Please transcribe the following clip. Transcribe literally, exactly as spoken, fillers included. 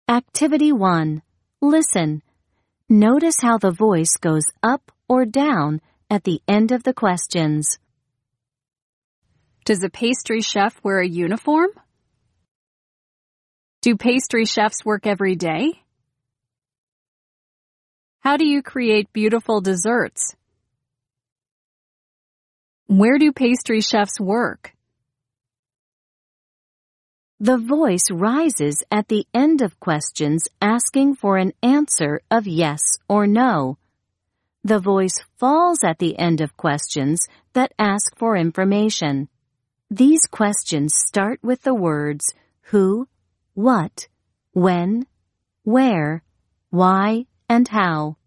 Activity one. Listen. Notice how the voice goes up or down at the end of the questions. Does a pastry chef wear a uniform? Do pastry chefs work every day? How do you create beautiful desserts? Where do pastry chefs work? The voice rises at the end of questions asking for an answer of yes or no. The voice falls at the end of questions that ask for information. These questions start with the words who, what, when, where, why, and how.